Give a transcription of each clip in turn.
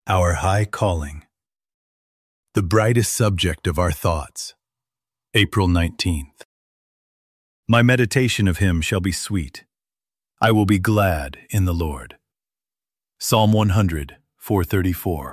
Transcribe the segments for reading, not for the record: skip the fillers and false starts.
Our high calling. The brightest subject of our thoughts. April 19th. My meditation of him shall be sweet. I will be glad in the Lord. Psalm 100, 434.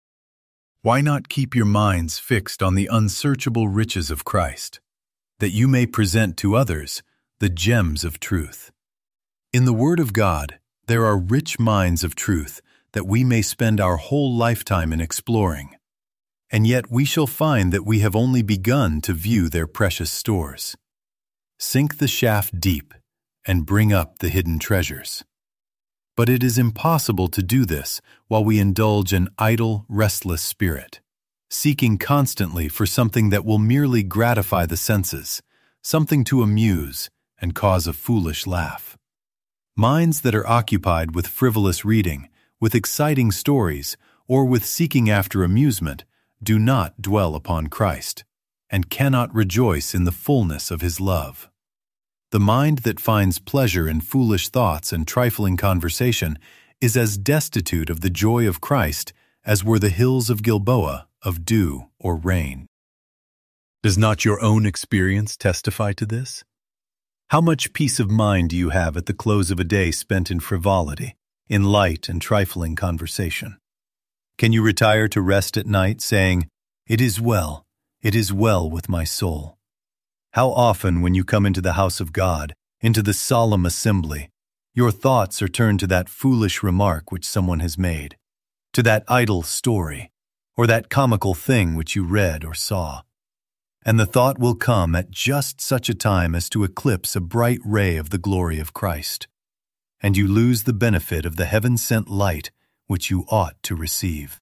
Why not keep your minds fixed on the unsearchable riches of Christ, that you may present to others the gems of truth? In the Word of God, there are rich mines of truth that we may spend our whole lifetime in exploring, and yet we shall find that we have only begun to view their precious stores. Sink the shaft deep and bring up the hidden treasures. But it is impossible to do this while we indulge an idle, restless spirit, seeking constantly for something that will merely gratify the senses, something to amuse and cause a foolish laugh. Minds that are occupied with frivolous reading, with exciting stories, or with seeking after amusement, do not dwell upon Christ, and cannot rejoice in the fullness of His love. The mind that finds pleasure in foolish thoughts and trifling conversation is as destitute of the joy of Christ as were the hills of Gilboa of dew or rain. Does not your own experience testify to this? How much peace of mind do you have at the close of a day spent in frivolity, in light and trifling conversation? Can you retire to rest at night saying, it is well with my soul"? How often when you come into the house of God, into the solemn assembly, your thoughts are turned to that foolish remark which someone has made, to that idle story, or that comical thing which you read or saw. And the thought will come at just such a time as to eclipse a bright ray of the glory of Christ, and you lose the benefit of the heaven-sent light which you ought to receive.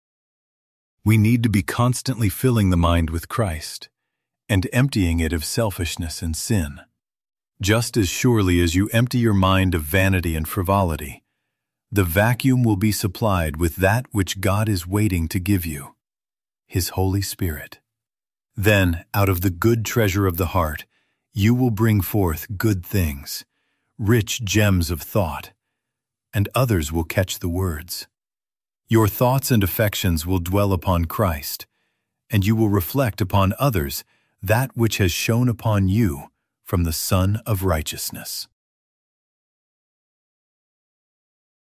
We need to be constantly filling the mind with Christ and emptying it of selfishness and sin. Just as surely as you empty your mind of vanity and frivolity, the vacuum will be supplied with that which God is waiting to give you, His Holy Spirit. Then, out of the good treasure of the heart, you will bring forth good things, rich gems of thought, and others will catch the words. Your thoughts and affections will dwell upon Christ, and you will reflect upon others that which has shone upon you from the Sun of Righteousness.